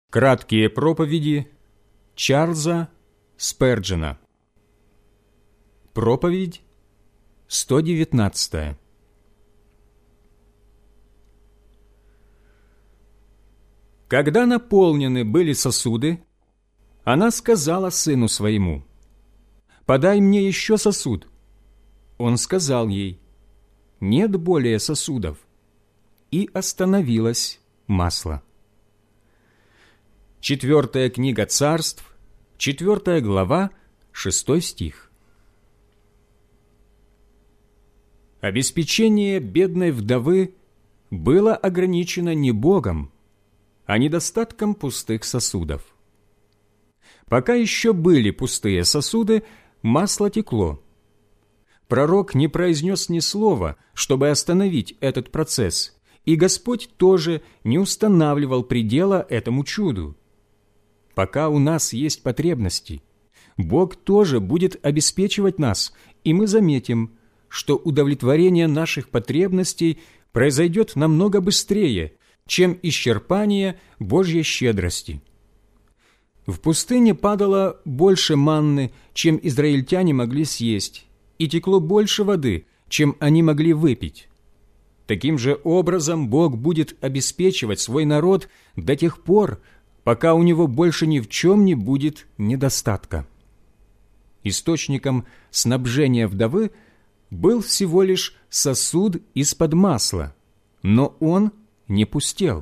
Краткие проповеди Чарльза Сперджена. Проповедь 119. Когда наполнены были сосуды, она сказала сыну своему: «Подай мне еще сосуд». Он сказал ей: «Нет более сосудов». И остановилось масло. 4 книга Царств, 4 глава, 6 стих. Обеспечение бедной вдовы было ограничено не Богом, а недостатком пустых сосудов. Пока еще были пустые сосуды, масло текло. Пророк не произнес ни слова, чтобы остановить этот процесс, и Господь тоже не устанавливал предела этому чуду. Пока у нас есть потребности, Бог тоже будет обеспечивать нас, и мы заметим, что удовлетворение наших потребностей произойдет намного быстрее, чем исчерпание Божьей щедрости. В пустыне падало больше манны, чем израильтяне могли съесть, и текло больше воды, чем они могли выпить. Таким же образом Бог будет обеспечивать свой народ до тех пор, пока у него больше ни в чем не будет недостатка. Источником снабжения вдовы был всего лишь сосуд из-под масла, но он не пустел.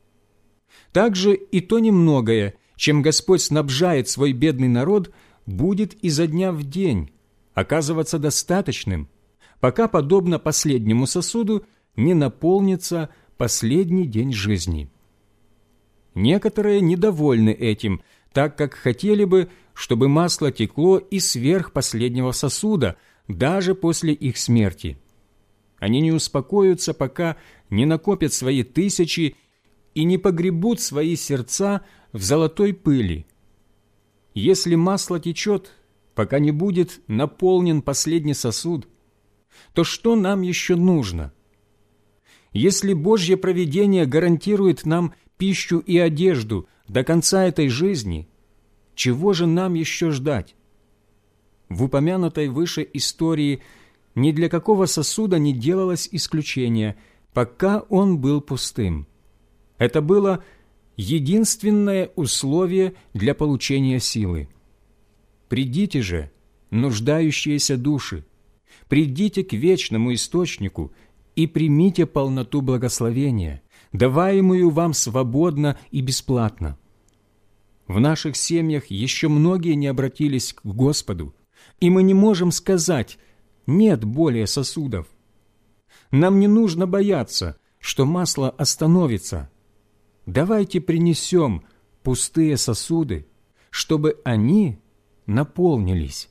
Также и то немногое, чем Господь снабжает свой бедный народ, будет изо дня в день оказываться достаточным, пока, подобно последнему сосуду, не наполнится последний день жизни. Некоторые недовольны этим, так как хотели бы, чтобы масло текло и сверх последнего сосуда, даже после их смерти. Они не успокоятся, пока не накопят свои тысячи и не погребут свои сердца в золотой пыли. Если масло течет, пока не будет наполнен последний сосуд, то что нам еще нужно? Если Божье провидение гарантирует нам пищу и одежду до конца этой жизни, чего же нам еще ждать? В упомянутой выше истории ни для какого сосуда не делалось исключения, пока он был пустым. Это было единственное условие для получения силы. Придите же, нуждающиеся души, придите к вечному источнику и примите полноту благословения, даваемую вам свободно и бесплатно. В наших семьях еще многие не обратились к Господу, и мы не можем сказать: «Нет более сосудов». Нам не нужно бояться, что масло остановится. Давайте принесем пустые сосуды, чтобы они наполнились.